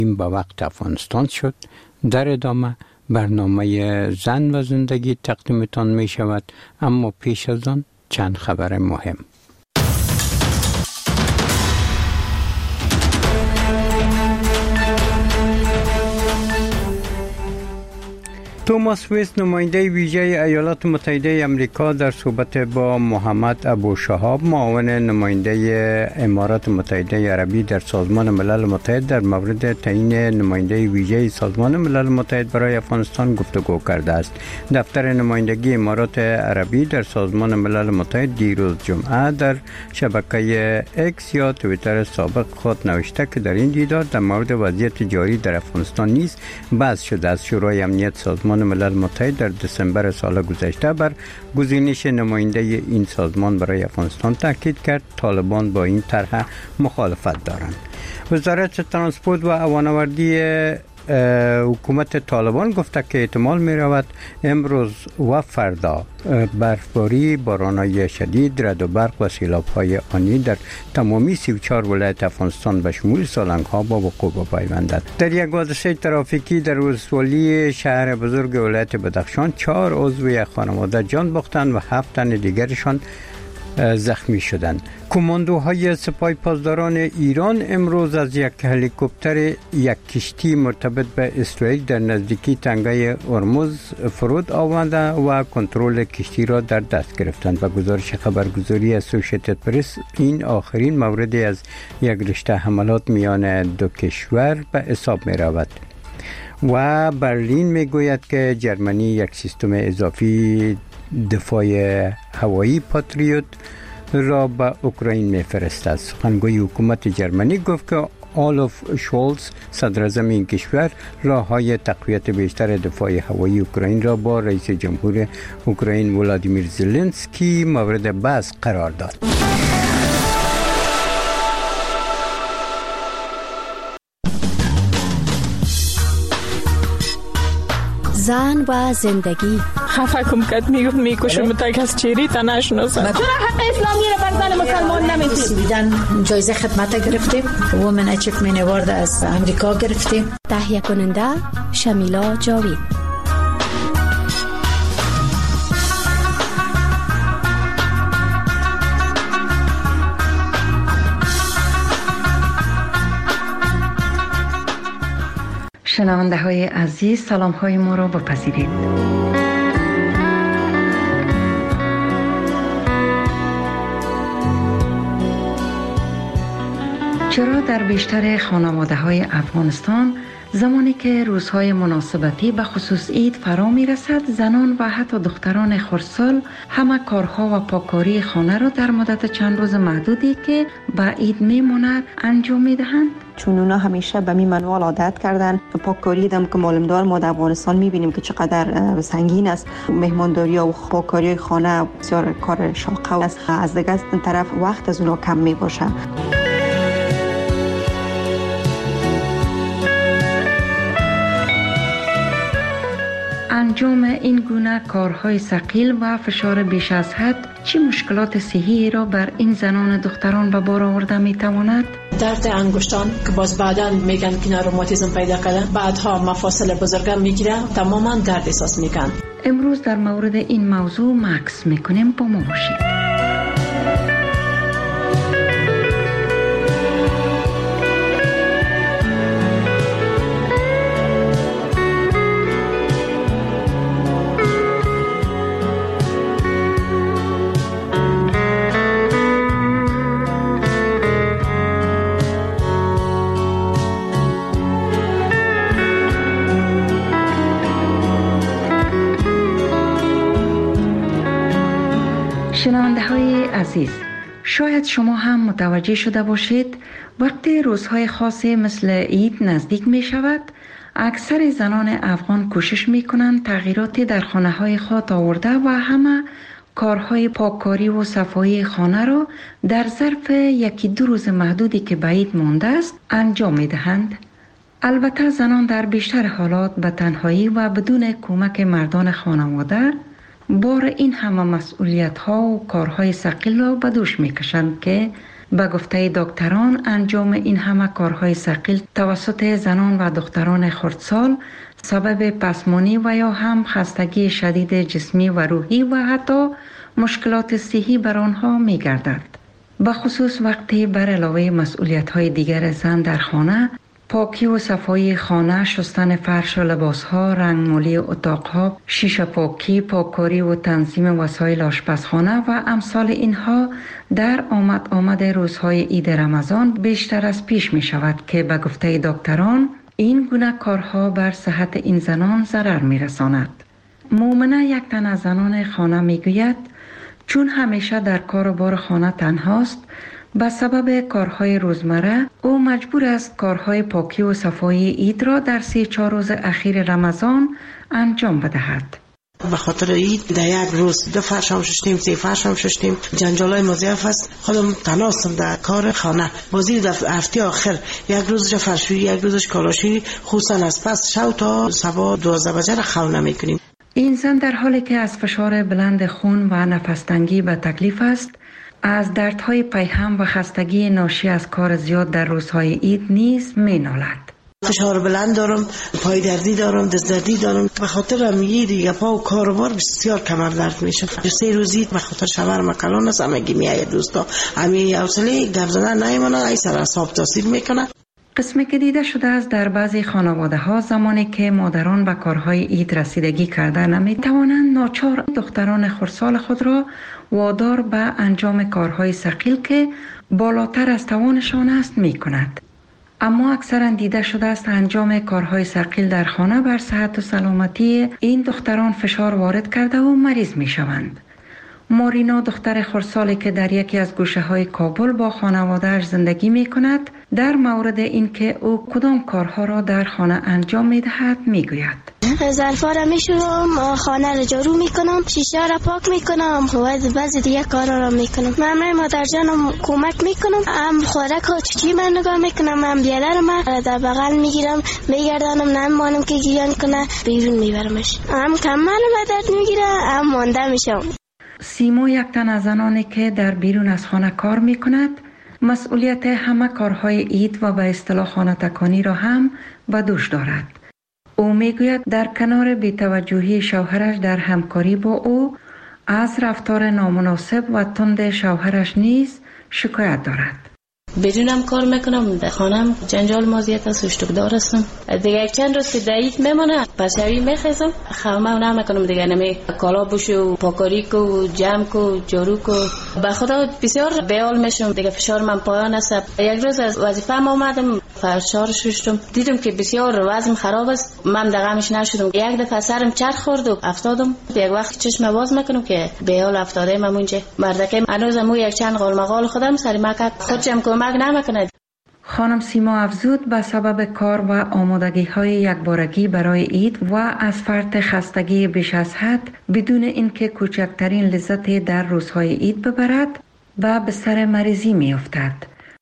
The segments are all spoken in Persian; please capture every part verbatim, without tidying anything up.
این با وقت افغانستان شد. در ادامه برنامه زن و زندگی تقدیمتان می شود، اما پیش از آن چند خبر مهم. توماس ویست، نماینده ویژه ایالات متحده آمریکا، در صحبت با محمد ابو شهاب، معاون نماینده امارات متحده عربی در سازمان ملل متحد، در مورد تعیین نماینده ویژه سازمان ملل متحد برای افغانستان گفتگو کرده است. دفتر نمایندگی امارات عربی در سازمان ملل متحد دیروز جمعه در شبکه اکس یا توییتر سابق خود نوشته که در این دیدار در مورد وضعیت جاری در افغانستان نیز بحث شده است. شورای امنیت سازمان ملل متحد در دسامبر سال گذشته بر گزینش نماینده این سازمان برای افغانستان تاکید کرد. طالبان با این طرح مخالفت دارند. وزارت ترانسپورت و هوانوردی حکومت طالبان گفته که احتمال می رود امروز و فردا برفباری، باران‌های شدید، رعد و برق و سیلاب‌های آنی در تمامی سی و چهار ولایت افغانستان به شمول سالنگ‌ها با وقوع بپیوندد. در یک حادثه ترافیکی در ولسوالی شهر بزرگ ولایت بدخشان چهار عضو یک خانواده جان باختند و هفت تن دیگرشان زخمی شدند. کماندوهای سپاه پاسداران ایران امروز از یک هلیکوپتر یک کشتی مرتبط به اسرائیل در نزدیکی تنگه هرمز فرود آورده و کنترل کشتی را در دست گرفتند و گزارش خبرگزاری اسوسییتد پرس این آخرین موردی از یک رشته حملات میان دو کشور به حساب می رود. و برلین می گوید که جرمنی یک سیستم اضافی دفاع هوایی پاتریوت را به اوکراین میفرستد. سخنگوی حکومت جرمنی گفت که آلوف شولز، صدر اعظم این کشور، راه‌های تقویت بیشتر دفاع هوایی اوکراین را با رئیس جمهور اوکراین ولادیمیر زلنسکی مورد بحث قرار داد. زن و زندگی. خفه کم کد میگفت میکشم تا کس چیری تا نشناسم. چرا حق اسلامی رو بر زن مسلمان نمیدید؟ دیدن جایزه خدمت گرفتیم، وومن اچیومنت اوارد از امریکا گرفتیم. تهیه کننده شمیلا جاوید. شنونده های عزیز، سلام های ما را بپذیرید. چرا در بیشتر خانواده های افغانستان زمانی که روزهای مناسبتی به خصوص عید فرا می رسد، زنان و حتی دختران خردسال همه کارها و پاکاری خانه را در مدت چند روز محدودی که به عید می ماند انجام می دهند؟ چون اونا همیشه به می منوال عادت کردن. پاککاری دم که معلومدار ما در افغانستان می بینیم که چقدر سنگین است. مهمانداری و پاککاری خانه بسیار کار شاقه است. از دیگه طرف وقت از اونا کم می باشه. انجام این گونه کارهای ثقیل و فشار بیش از حد چه مشکلات صحی را بر این زنان دختران به بار آورده می تواند؟ درد انگشتان که باز بعداً میگن که روماتیسم پیدا کردن، بعدها مفاصل بزرگم میگیره، تماما درد احساس میکن. امروز در مورد این موضوع مکس میکنیم، با ما باشید. شنونده های عزیز، شاید شما هم متوجه شده باشید وقتی روزهای خاصی مثل عید نزدیک می شود، اکثر زنان افغان کوشش می کنند تغییراتی در خانه های خود آورده و همه کارهای پاککاری و صفایی خانه را در ظرف یکی دو روز محدودی که به عید مانده است انجام می دهند. البته زنان در بیشتر حالات به تنهایی و بدون کمک مردان خانواده بار این همه مسئولیت ها و کارهای ثقیل را به دوش می کشند که به گفته دکتران انجام این همه کارهای ثقیل توسط زنان و دختران خردسال سبب پسمانی و یا هم خستگی شدید جسمی و روحی و حتی مشکلات صحی بر آنها می گردد. به خصوص وقتی بر علاوه مسئولیت‌های دیگر زن در خانه، پاکی و صفایی خانه، شستن فرش و لباس‌ها، رنگمالی اتاق‌ها، شیشه پاکی، پاککاری و تنظیم وسایل آشپزخانه و امثال اینها در آمد آمد روزهای عید رمضان بیشتر از پیش می شود که به گفته دکتران این گونه کارها بر صحت این زنان ضرر می رساند. مومنه یک تن از زنان خانه می گوید چون همیشه در کار و بار خانه تنهاست، به سبب کارهای روزمره او مجبور است کارهای پاکی و صفایی عید را در سی چهار روز اخیر رمضان انجام بدهد. به خاطر عید در یک روز دو فرش هم ششتیم، سه فرش هم ششتیم، جنجالای مضاعف است. خودم تناستم در کار خانه. بازی در هفته آخر یک روزش فرشویی، یک روزش کالاشویی، خصوصا از پس شب تا صبح دوازده بجه را خو نمی‌کنیم. این زن در حالی که از فشار بلند خون و نفس‌تنگی به تکلیف است، از دردهای پیهم و خستگی ناشی از کار زیاد در روزهای عید نیز می‌نالد. فشار بلند دارم، پای دردی دارم، دست دردی دارم. به خاطر امیه دیگه پا و کاروبار بسیار کمر درد میشه. سه روزی به خاطر شوهر مکلان است، همگی میآید دوستا. امی حوصله گپ زدن نمیمونه، ای سر اعصاب تاثیر میکنه. قسمی که دیده شده است در بعضی خانواده ها زمانی که مادران به کارهای عید رسیدگی کرده نمی توانند، ناچار دختران خردسال خود را وادار به انجام کارهای ثقیل که بالاتر از توانشان است می کند. اما اکثرا دیده شده است انجام کارهای ثقیل در خانه بر صحت و سلامتی این دختران فشار وارد کرده و مریض می شوند. مارینا دختر خردسالی که در یکی از گوشه های کابل با خانواده‌اش زندگی می کند، در مورد اینکه او کدام کارها را در خانه انجام می دهد می گوید. ظرفا را می شورم، خانه را جارو می کنم، شیشه را پاک می کنم و بعضی دیگه کارا را می کنم. من مادر جانم کمک می کنم، هم خوراک ها چی من نگاه می کنم، هم بیادر من در بغل می گیرم، می گردانم، نمیمانم که گیان کنه، بیرون می برمش. هم کمال و درد می گیره، هم مانده می شم. سیمو یک تن از زنانی که در بیرون از خانه کار می کند، مسئولیت همه کارهای عید و به اصطلاح خانه تکانی را هم به دوش دارد. او می گوید در کنار بی‌توجهی شوهرش در همکاری با او از رفتار نامناسب و تند شوهرش نیز شکایت دارد. بدونم کار میکنم در خانم جنجال مازیت است، اشتکدار هستم. دیگه یک چند روز که دایید میمونه پسوی میخیزم، خوامه نمیکنم دیگه، نمی کالا بشو، پاکاری کو، جمع کو، جارو کو. به خدا بسیار بیال میشم دیگه، فشار من پایان است. یک روز از وظیفه ما اومدم فشار ششتم، دیدم که بسیار وضعم خراب است، من دغمش نشدم. یک دفعه سرم چرخ خورد و افتادم. یک وقت چشم باز میکنم که بیال افتاده من اونجا. مردکه هنوزم مو یک چند قال مقال خودم سری مکد خودم کمک نمیکنه. خانم سیما افزود به سبب کار و آمادگی های یکبارگی برای عید و از فرط خستگی بیش از حد بدون اینکه کوچکترین لذتی در روزهای عید ببرد و به سر مریضی می افتد.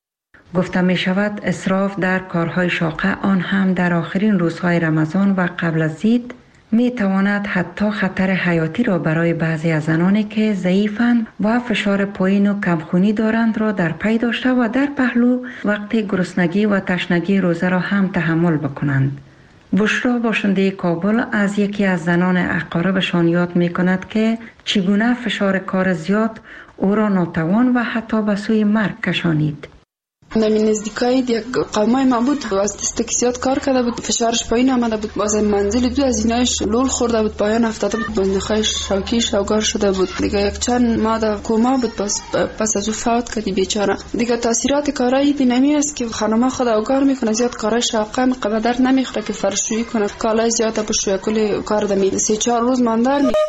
گفته می شود اسراف در کارهای شاقه، آن هم در آخرین روزهای رمضان و قبل از عید، می تواند حتی خطر حیاتی را برای بعضی از زنانی که ضعیفند و فشار پایین و کمخونی دارند را در پی داشته و در پهلو وقت گرسنگی و تشنگی روزه را هم تحمل بکنند. بشرا باشنده کابل از یکی از زنان اقاربشان یاد می کند که چگونه فشار کار زیاد او را ناتوان و حتی به سوی مرگ کشانید. نمی نزدیکای یک قومای ما بود و از دست زیاد کار کرده بود، فشارش پایین آمده بود، باز منزل دو از اینایش لول خورده بود، پایان افتاده بود، بندخایش شوکی شوگار شده بود دیگه. یک چند ماه در کوما بود، باز پس از او فوت کردی بیچاره دیگه. تاثیرات کارایی دینامی است که خانم خود اوگار میکنه، زیاد کارای شاقه مقدر نمیخوره که فرشویی کنه، کالای زیاد بشویه، کلی کار دمی سه چهار روز ماندار می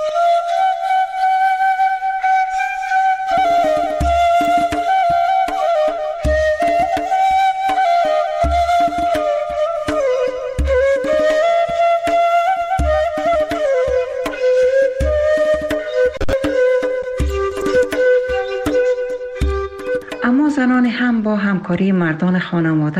زنان هم با همکاری مردان خانواده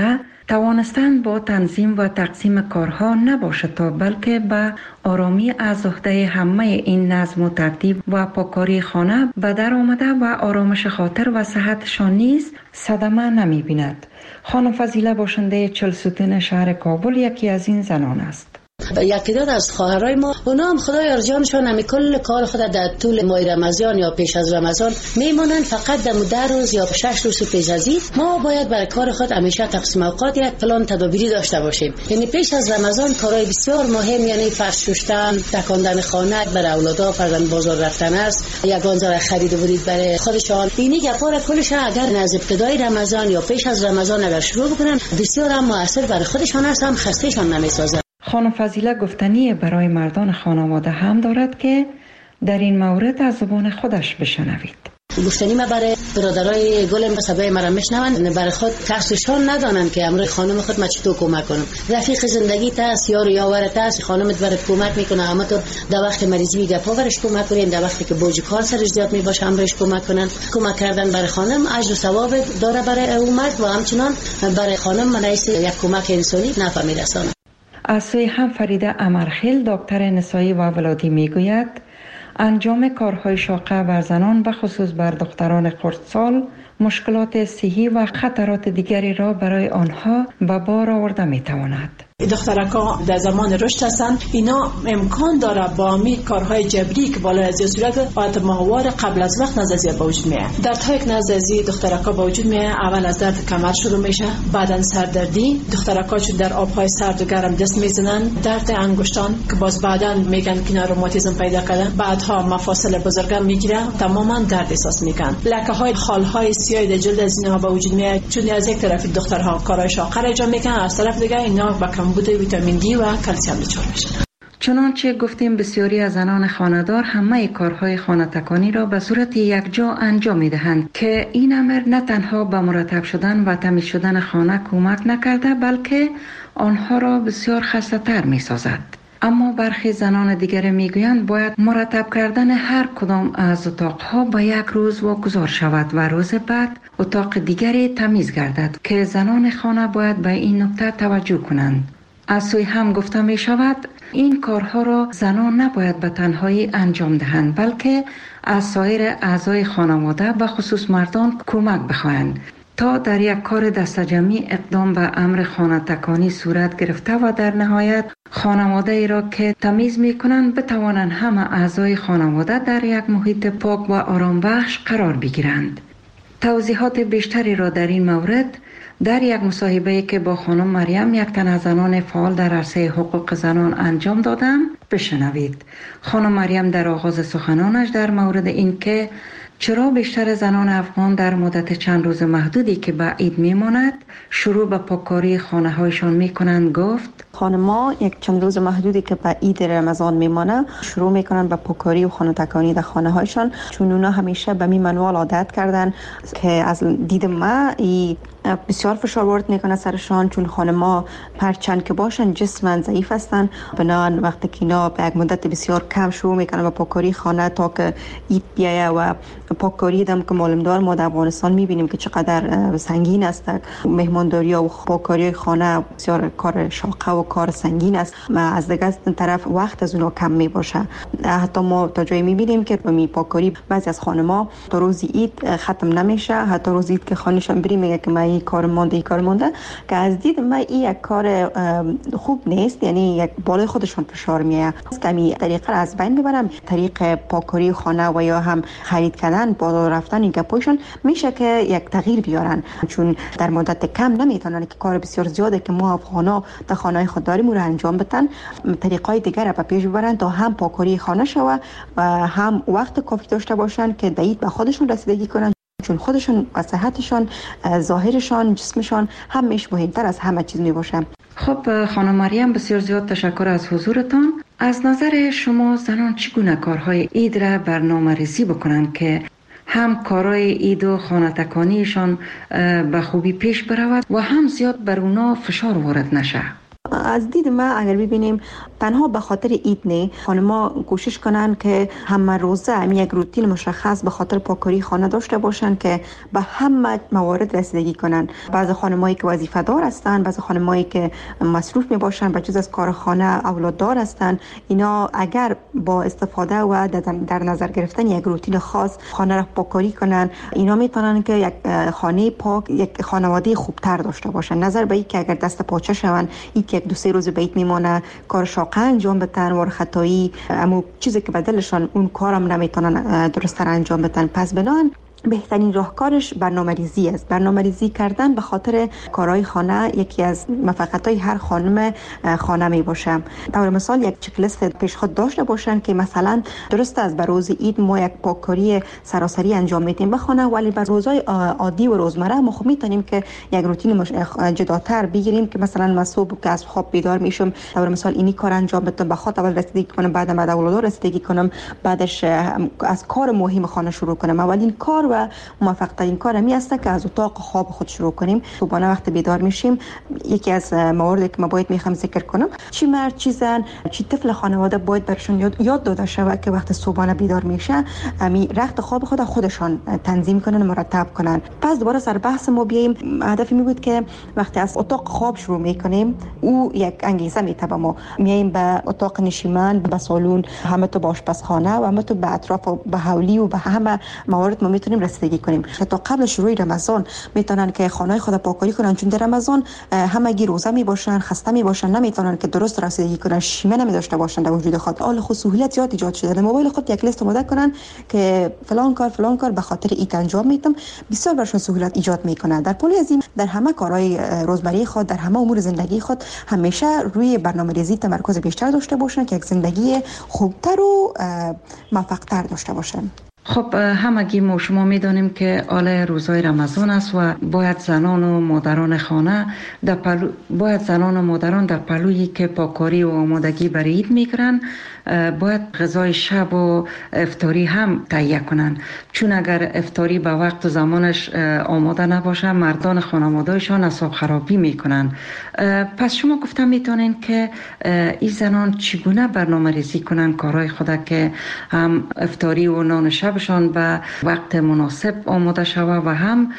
توانستن با تنظیم و تقسیم کارها نباشد تا بلکه به آرامی از عهده همه این نظم و ترتیب و پاکاری خانه به در آمده و آرامش خاطر و صحتشان نیز صدمه نمی بیند. خانم فضیله باشنده چهل ستون شهر کابل یکی از این زنان است. یکی دو از خواهرای ما اونا هم خدای ارجانشان همی کل کار خود در طول ماه رمضان یا پیش از رمضان میمونن، فقط در ده روز یا شش روز پیش از عید ما باید برای کار خود همیشه تقسیم اوقات یک پلان تدابیری داشته باشیم. یعنی پیش از رمضان کارهای بسیار مهم، یعنی فرش شستن، تکاندن خانه برای اولادا، فرزند بازار رفتن است، یگان ذره خرید و ورود برای خودشان، اینی گپا را کلش اگر از ابتدای رمضان یا پیش از رمضان اگر شروع بکنن بسیار هم موثر برای خودشان است، هم خستهشان نمیسازه. خانم فضیله گفتنی برای مردان خانواده هم دارد که در این مورد از زبان خودش بشنوید. گفتنی ما برای برادرای گلم به سبب مرا میشنون، برای خود کسشان ندانن که امروز خانم خود ما چطور کمک کنم. رفیق زندگی تاست، یار یاورت است، خانمت برات کمک میکنه، اما تو در وقت مریضی گپا ورش کمک کنین، در وقتی که بوج کار سرش زیاد میباشه امروز کمک کنن. کمک کردن برای خانم اجر و ثواب داره برای او مرد و همچنان برای خانم منیس یک کمک انسانی نفع میرسونه. از سوی هم فریده امرخیل دکتر نسایی و ولادی میگوید انجام کارهای شاقه بر زنان به خصوص بر دختران خردسال مشکلات صحی و خطرات دیگری را برای آنها به بار آورده میتواند. دخترکا در زمان رشد هستن، اینا امکان داره با می کارهای جبری که بالا از صورت آت ماهوار قبل از وقت نزدیک به وجود میاد. دردهای که نزدیک دخترکا به وجود میاد، اول از درد کمر شروع میشه، بعدن سردردی، دخترکا چون در آبهای سرد و گرم دست میزنن، درد انگشتان که باز بعدن میگن که روماتیسم پیدا کردن، بعدها مفاصل بزرگم میگیره، تماما درد احساس میکنن. لکه های خالهای سیاه در جلد از اینها به وجود میاد، چون از یک طرف دخترها کارهای شاقه انجام میکنن، از طرف دیگه اینا با بوده ویتامین دی و کلسیم دچار میشن. چنانچه گفتیم بسیاری از زنان خانه‌دار همه کارهای خانه تکانی را به صورت یکجا انجام میدهند که این امر نه تنها به مرتب شدن و تمیز شدن خانه کمک نکرده بلکه آنها را بسیار خسته‌تر میسازد. اما برخی زنان دیگر میگویند باید مرتب کردن هر کدام از اتاقها به یک روز واگذار شود و روز بعد اتاق دیگری تمیز گردد که زنان خانه باید به این نکته توجه کنند. از سوی هم گفته می شود این کارها را زنان نباید به تنهایی انجام دهند بلکه از سایر اعضای خانواده به خصوص مردان کمک بخواهند تا در یک کار دست جمعی اقدام به امر خانه تکانی صورت گرفته و در نهایت خانواده ای را که تمیز می کنند بتوانند همه اعضای خانواده در یک محیط پاک و آرام بخش قرار بگیرند. توضیحات بیشتری را در این مورد در یک مصاحبه‌ای که با خانم مریم یک تن از زنان فعال در عرصه حقوق زنان انجام دادم بشنوید. خانم مریم در آغاز سخنانش در مورد این که چرا بیشتر زنان افغان در مدت چند روز محدودی که به عید میماند شروع به پاککاری خانه هایشان میکنند گفت خانم‌ها یک چند روز محدودی که به عید رمضان میمانه شروع میکنن به پاککاری و خانه تکانی در خانه هایشان، چون اونا همیشه به می منوال عادت کردن که از دید ما ای بسیار فشار وارد میکنه سرشان، چون خانم‌ها پرچند که باشن جسمن ضعیف هستن، بنابراین وقتی که اینا به یک مدت بسیار کم شروع میکنن به پاککاری خانه تا که عید بیایه و پاککاری دم که معلوم دار ما در افغانستان میبینیم که چقدر سنگین است. مهمانداری و پاککاری خانه بسیار کار شاقه و کار سنگین است و از دیگه طرف وقت از اونها کم میباشه. حتی ما تا جایی میبینیم که می پاککاری بعضی از خانم‌ها تا روز عید ختم نمیشه، حتی روز عید که خانه‌شان بریم میگه که این کار مونده این کار مونده، که از دید من این یک کار خوب نیست، یعنی یک بالای خودشون فشار میاد. کمی طریقه از بین میبرم، طریق پاککاری خانه و یا هم خرید کردن بالا رفتن این گپایشون میشه که یک تغییر بیارن، چون در مدت کم نمیتونن که کار بسیار زیاده که ما افغانا در خانه خود داریم رو انجام بدن، طریقای دیگر را به پیش ببرن تا هم پاککاری خانه شوه و هم وقت کافی داشته باشن که در عید به خودشون رسیدگی کنن، چون خودشون و صحتشان، ظاهرشان، جسمشان همیشه مهمتر از همه چیز می باشه. خب خانم مریم بسیار زیاد تشکر از حضورتان. از نظر شما زنان چگونه کارهای عید را برنامه‌ریزی بکنند که هم کارهای عید و خانه تکانیشان به خوبی پیش برود و هم زیاد بر اونا فشار وارد نشه؟ از دید ما اگر ببینیم تنها به خاطر عید نه، خانم‌ها کوشش کنن که همه روزه هم یک روتین مشخص به خاطر پاککاری خانه داشته باشن که به همه موارد رسیدگی کنن. بعضی خانمایی که وظیفه دار هستن، بعضی خانمایی که مصروف می باشن به جز از کار خانه اولاددار هستن، اینا اگر با استفاده و در نظر گرفتن یک روتین خاص خانه را پاککاری کنن، اینا میتونن که یک خانه پاک، یک خانواده خوبتر داشته باشن. نظر به این که اگر دست پاچه شون، این که یک دو سه روز بیت میمونه، کار شاقه انجام بدن، ور خطایی، اما چیزی که بدلشان اون کارم نمیتونن درست انجام بدن. پس بنان بهترین راهکارش برنامه‌ریزی است. برنامه‌ریزی کردن به خاطر کارهای خانه یکی از موفقیت‌های هر خانم خانه می باشه. در مثال یک چک لیست پیش خود داشته باشن که مثلا درست است بر روز عید ما یک پاککاری سراسری انجام میدیم به خانه، ولی بر روزهای عادی و روزمره ما خب میتونیم که یک روتین جداتر بگیریم که مثلا من صبح که از خواب بیدار میشم در مثال اینی کار انجام بدم، به خاطر اول رسیدگی کنم، بعد بعد اولاد رسیدگی کنم، بعدش از کار مهم خانه شروع کنم. اولین کار و موفق ترین کار می است که از اتاق خواب خود شروع کنیم. صبحانه وقت بیدار میشیم، یکی از مواردی که ما باید میخوام ذکر کنم، چی مرد چی زن چی طفل خانواده باید برشون یاد, یاد داده شود که وقت صبحانه بیدار میشه امی رخت خواب خود خودشان تنظیم کنن، مرتب کنن. پس دوباره سر بحث ما بیایم، هدف می بود که وقتی از اتاق خواب شروع میکنیم او یک انگیزه میتبه ما میایم به اتاق نشیمن، به سالن، همه تو به آشپزخانه و همه تو به اطراف و به حولی و به همه موارد ما میتونیم رسیدگی کنیم. تا قبل شروع رمضان میتونن که خانه خود پاککاری کنن، چون در رمضان همگی روزه می باشن، خسته می باشن، نمیتونن که درست رسیدگی کنن، شیمه نمی داشته باشن در وجود خود. حال خود سهولت زیاد ایجاد شده، در موبایل خود یک لیست آماده کنن که فلان کار فلان کار به خاطر ایت انجام میدم، بسیار برشون سهولت ایجاد میکنه. در پلی از این در همه کارهای روزمره خود، در همه امور زندگی خود همیشه روی برنامه‌ریزی تمرکز بیشتر داشته باشن که یک زندگی خوبتر و موفق‌تر داشته باشن. خب همگی ما شما میدانیم که آله روزای رمضان است و باید زنان و مادران خانه در پلو باید زنان و مادران در پلویی که پاککاری و آمادگی برای عید میکنن باید غذای شب و افطاری هم تهیه کنن، چون اگر افطاری به وقت و زمانش آماده نباشه مردان خانواده‌شان حساب خرابی میکنن. پس شما گفتم میتونین که این زنان چگونه برنامه ریزی کنن کارهای خود که هم افطاری و نان شبشان به وقت مناسب آماده شوه و هم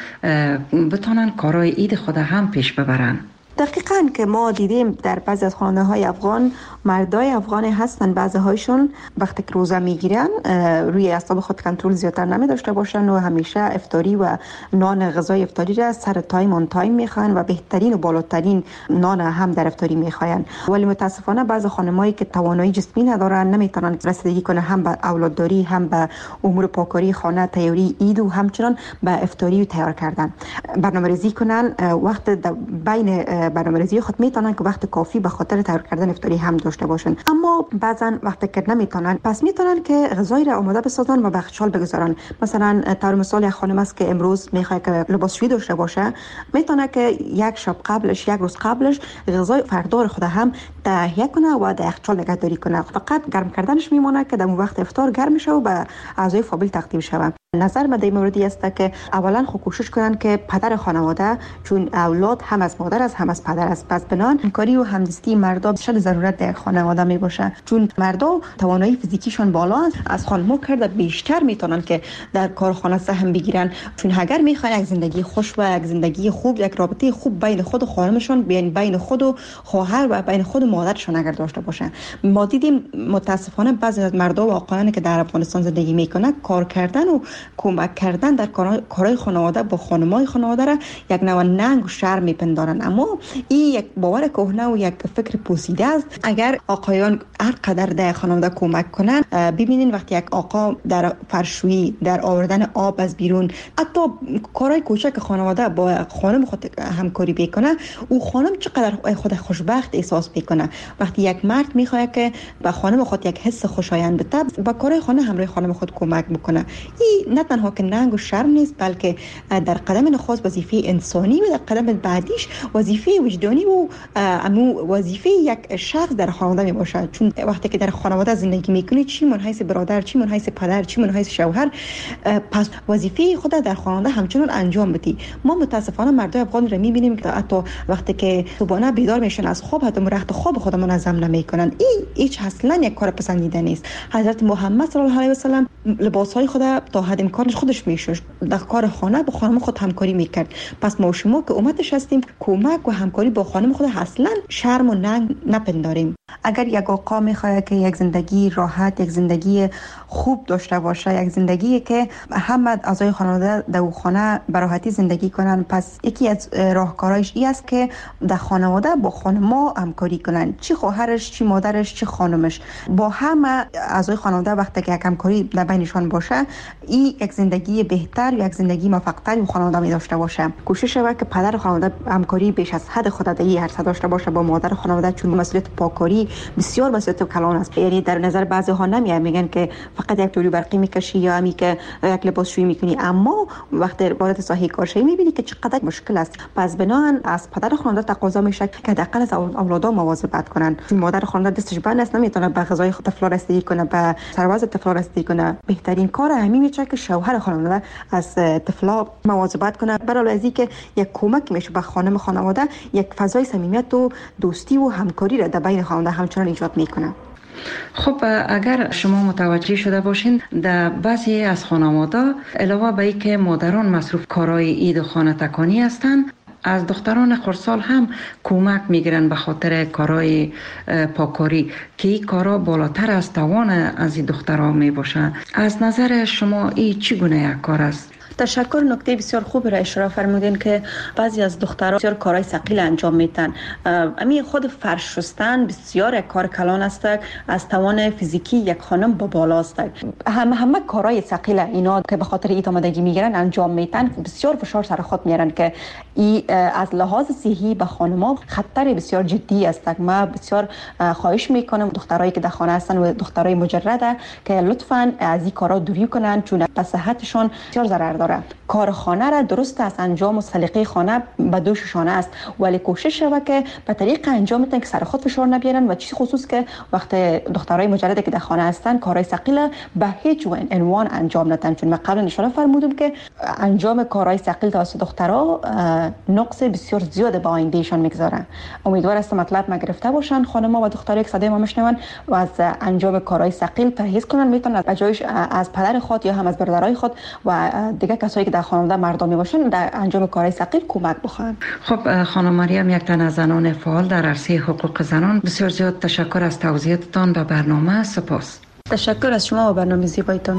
بتونن کارهای عید خود هم پیش ببرن. دقیقاً که ما دیدیم در بعضی از خانه‌های افغان، مردای افغان هستن بعضی هایشون وقتی که روزه میگیرن روی اعصاب خود کنترل زیادتر نمی داشته باشن و همیشه افطاری و نان غذای افطاری را سر تایم آن تایم میخوان و بهترین و بالاترین نان هم در افطاری میخوان. ولی متاسفانه بعضی خانمایی که توانایی جسمی ندارن نمیتونن رسیدگی کنن هم به اولادداری، هم به امور پاککاری خانه، تیاری عید و همچنان به افطاری تیار کردن برنامه‌ریزی کنن. وقت بین برنامه‌ریزی خود میتونن که وقت کافی به خاطر تیار کردن افطاری هم داشته باشن، اما بعضا وقتی که نمیتونن پس میتونن که غذای را آماده بسازن و به یخچال بگذارن. مثلا طور مثال یک خانم است که امروز میخواد که لباسشویی داشته باشه، میتونه که یک شب قبلش، یک روز قبلش غذای فردا خود هم تهیه کنه و در یخچال نگهداری کنه. فقط گرم کردنش میمونه که در وقت افطار گرم شه و به اعضای فامیل تقدیم شه. نظر من در این موردی است که اولا خود کوشش کنن که پدر خانواده، چون اولاد هم از مادر است هم از پدر است، پس بنان همکاری و همدستی مردا بیشتر ضرورت در خانواده می باشه، چون مردا توانایی فیزیکیشان بالا است، از خانم‌ها کرده بیشتر میتونن که در کارخانه سهم بگیرن، چون اگر میخوان یک زندگی خوش و یک زندگی خوب، یک رابطه خوب بین خود و خانمشون، بین بین خود و خواهر و بین خود و مادرشون اگر داشته باشن. ما دیدیم متاسفانه بعضی از مردا و آقایانی که در افغانستان زندگی میکنن کار کردن و کمک کردن در کارهای خانواده با خانمای خانواده را یک نوع ننگ و شرم میپندارن، اما این یک باور کهنه و یک فکر پوسیده است. اگر آقایان هر قدر در خانواده کمک کنن، ببینین وقتی یک آقا در فرشویی، در آوردن آب از بیرون، حتی کارهای کوچک خانواده با خانم خود همکاری بکنه، او خانم چقدر خود خوشبخت احساس میکنه. وقتی یک مرد میخواد که به خانم خود یک حس خوشایند بده، با کارهای خانه همراه خانم خود کمک بکنه، این نه تنها که ننگ و شرم نیست، بلکه در قدم نخست وظیفه انسانی و در قدم بعدیش وظیفه وجدانی و امو وظیفه یک شخص در خانواده می باشه، چون وقتی که در خانواده زندگی میکنی، چی من حیث برادر، چی من حیث پدر، چی من حیث شوهر، پس وظیفه خود در خانواده همچنان انجام بدی. ما متاسفانه مردای افغان رو میبینیم که حتی وقتی که صبحانه بیدار میشن از خواب، حتی رخت خواب خود منظم نمیکنن. این هیچ اصلا یک کار پسندیده نیست. حضرت محمد صلی الله علیه و سلم لباسهای خود تا حد امکانش خودش میشوش، در کار خانه با خانم خود همکاری میکرد. پس ما شما که امتش هستیم، کمک و همکاری با خانم خود اصلا شرم و ننگ نپنداریم. اگر یک آقا میخواد که یک زندگی راحت، یک زندگی خوب داشته باشه، یک زندگی که همه اعضای خانواده در خانه به راحتی زندگی کنن، پس یکی از راهکارهایش این است که در خانواده با خانم‌ها همکاری کنن، چی خواهرش، چی مادرش، چی خانمش، با همه اعضای خانواده وقتی که یک همکاری در بینشان باشه، این یک زندگی بهتر، یک زندگی موفق‌تر و خانواده می داشته باشه. کوشش شود که پدر خانواده همکاری بیش از حد خود در این عرصه داشته باشه با مادر خانواده، چون مسئولیت پاکاری بسیار مسئولیت کلان است. یعنی در نظر بعضی ها نمیاد، میگن که فقط یک توری برقی میکشی یا همی که یک لباسشویی میکنی، اما وقتی عبارت صحیح کارشویی میبینی که چقدر مشکل است. پس بناهن از پدر خانواده تقاضا میشه که حداقل از اولادها مواظبت کنن. چون مادر خانواده دستش بند است، نمیتونه به غذای طفل رسیدگی کنه، به سرباز طفل رسیدگی کنه. بهترین کار همین میشه که شوهر خانواده از طفلا مواظبت کنه، برای از اینکه یک کمک میشه به خانم خانواده، یک فضای صمیمیت و دوستی و همکاری را در بین خانواده همچنان ایجاد میکنه. خب اگر شما متوجه شده باشین، در بعضی از خانواده علاوه بر اینکه مادران مصروف کارهای عید و خانه تکانی هستند، از دختران خردسال هم کمک میگیرن به خاطر کارهای پاکاری که این کارا بالاتر از توان از این دخترها میباشه. از نظر شما این چگونه یک کار است؟ تشکر. نکته بسیار خوب را اشاره فرمودین که بعضی از دخترها بسیار کارهای ثقیل انجام میدن. امی خود فرش شستن بسیار یک کار کلان است، از توان فیزیکی یک خانم با بالا است. همه همه کارهای ثقیل اینا که به خاطر ایت آمادگی میگیرن انجام میدن، بسیار فشار سر خود میارن که ای از لحاظ صحی به خانم‌ها خطر بسیار جدی است. ما بسیار خواهش میکنم دخترایی که در خانه هستن و دخترای مجرده که لطفاً از این کارا دوری کنن، چون به صحتشون بسیار ضرر داره. کار خانه را درست از انجام و سلیقه خانه به دوششان است، ولی کوشش شود که به طریق انجام بدن که سر خود فشار نبیارن، و چیز خصوص که وقت دخترای مجرده که در خانه هستن کارهای ثقیل به هیچ عنوان انجام ندن. چون من قبلا اشاره فرمودم که انجام کارهای ثقیل توسط دخترها نقص بسیار زیاد به آیندهشان میگذاره. امیدوار هستم مطلب ما گرفته باشن خانم‌ها و دخترایی که صدای ما میشنون و از انجام کارهای ثقیل پرهیز کنن، میتونن از جایش از پدر خود یا هم از برادرای خود و دیگه کسایی که در خانواده مردمی باشن در انجام کارهای ثقیل کمک بخواهند. خب خانم مریم، یک تن از زنان فعال در عرصه حقوق زنان، بسیار زیاد تشکر از توضیحاتتان به برنامه. سپاس. تشکر از شما و برنامه زیبایتان.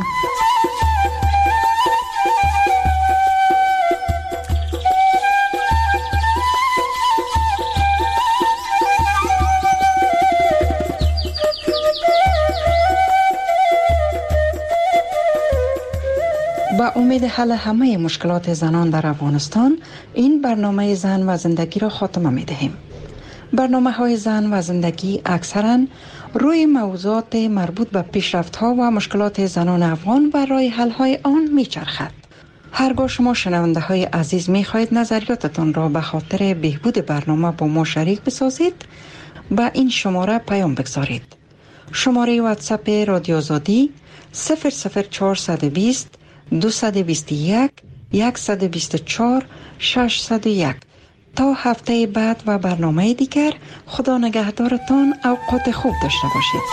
با امید حل همه مشکلات زنان در افغانستان، این برنامه زن و زندگی را خاتمه می دهیم. برنامه های زن و زندگی اکثرا روی موضوعات مربوط به پیشرفت ها و مشکلات زنان افغان و راه حل های آن می چرخد. هرگاه شما شنونده های عزیز می خواهید نظریاتتان را به خاطر بهبود برنامه با ما شریک بسازید، با این شماره پیام بگذارید. شماره واتساپ رادیو آزادی صفر صفر چهارصد و بیست دویست و بیست و یک صد و بیست و چهار ششصد و یک. تا هفته بعد و برنامه دیگر، خدا نگهدارتان. اوقات خوب داشته باشید.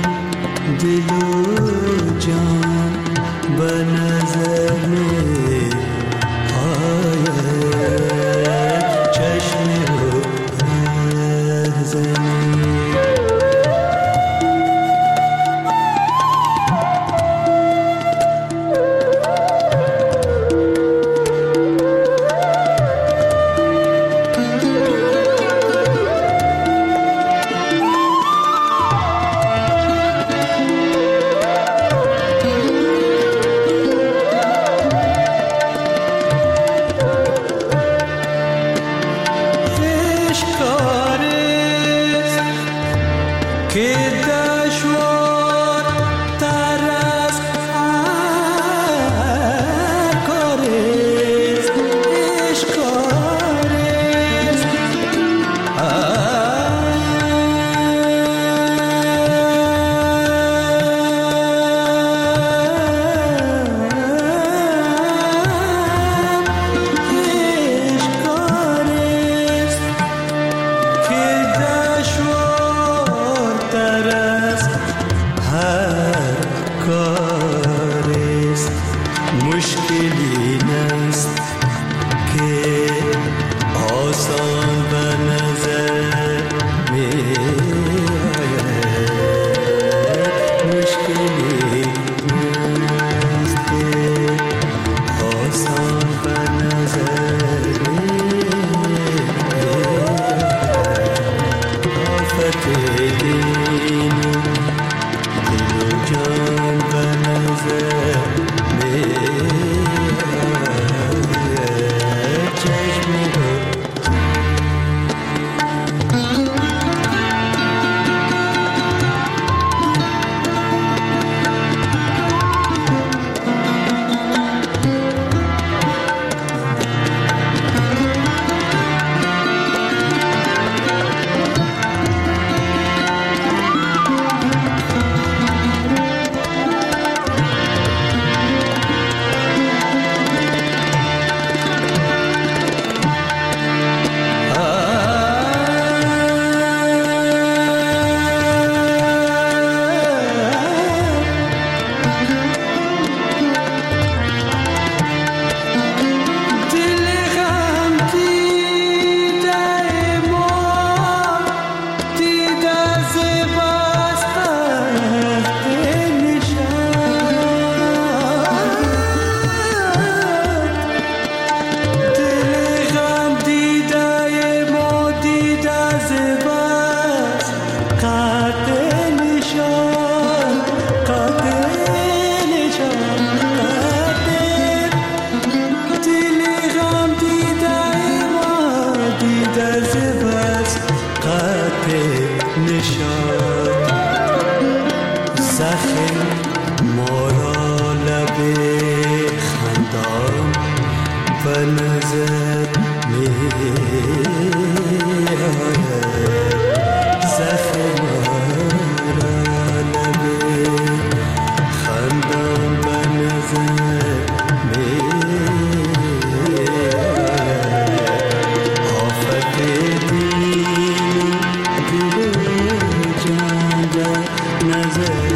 दिलो जान बनज़र में نظر می آید زخم را لبه خندم به نظر می آید آفت دینی دل جان در نظر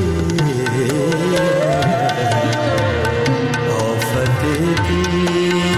آفت